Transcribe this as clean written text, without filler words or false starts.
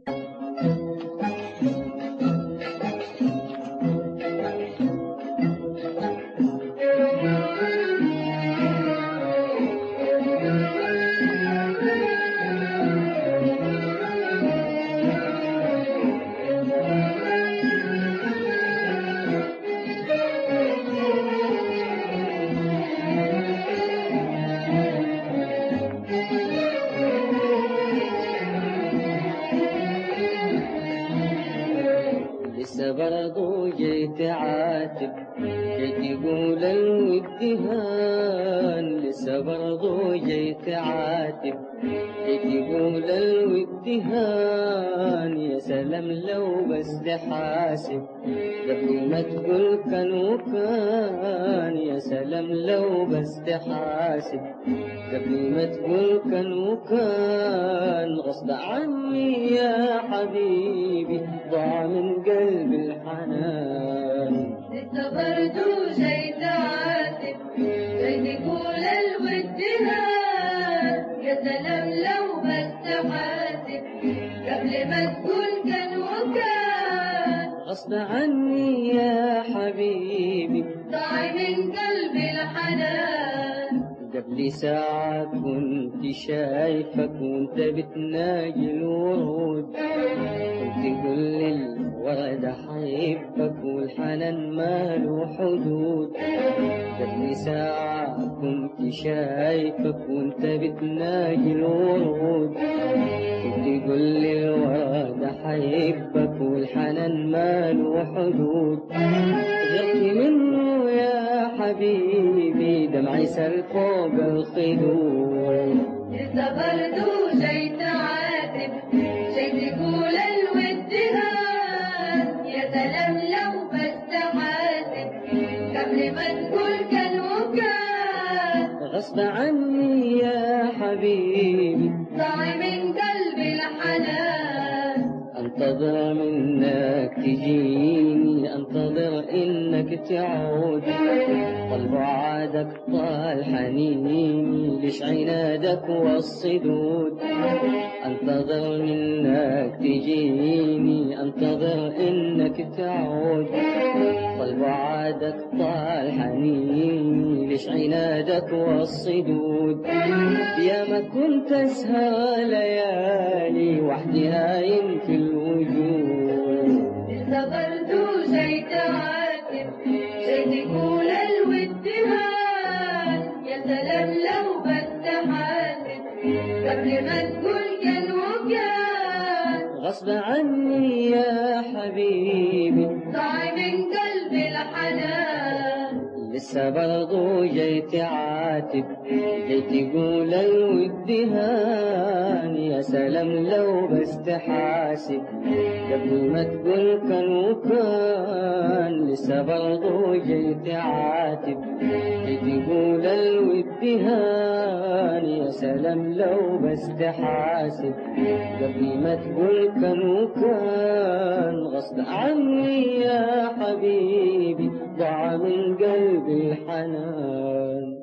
لسه برضو جيت عاتب، جيت تقول الود هان. لسه برضو جيت عاتب، جيت تقول الود هان. يا سلام لو بس تحاسب قبل ما تقول كان وكان. يا سلام لو بس تحاسب قبل ما تقول كان وكان. غصب عني يا حبيبي ضاع من قلبي الحنان. لسه برضو جاي تعاتب، جاي تقول الود هان. يا سلام لو بس تحاسب قبل ما تقول كان وكان. غصب عني يا حبيبي ضاع من قلبي الحنان. قبل ساعة كنت شايفك وانت بتناجي الورود، كنت تقول لي الورد حيبك والحنان ماله حدود. قبل ساعة كنت شايفك وانت بتناجي الورود، كنت تقول لي الورد حيبك والحنان ماله حدود. غرت منه يا حبيبي دمعي سال فوق الخدود. لسه برضو جاي تعاتب، جاي تقول الود هان. يا سلام لو بس تحاسب قبل ما تقول كان وكان. غصب عني يا حبيبي ضاع من قلبي الحنان. انتظر منك تجيني، انتظر انك تعود. طال بعادك طال حنيني، ليش عنادك والصدود. انتظر منك تجيني، انتظر انك تعود. طال بعادك طال حنيني، ليش عنادك والصدود. يا ما كنت اسهر ليالي وحدي هايم في الوجود. لسه برضو جاي تعاتب، جاي تقول الود هان. يا سلام لو بس تحاسب قبل ما تقول كان وكان. غصب عني يا حبيبي ضاع من قلبي الحنان. لسه برضو جاي تعاتب، جاي تقول الود هان. يا سلام لو بس تحاسب قبل ما تقول كان وكان. لسه برضو جاي تعاتب، جاي تقول الود هان. يا سلام لو بس تحاسب قبل ما تقول كان وكان. غصب عني يا حبيبي ضاع من قلبي الحنان.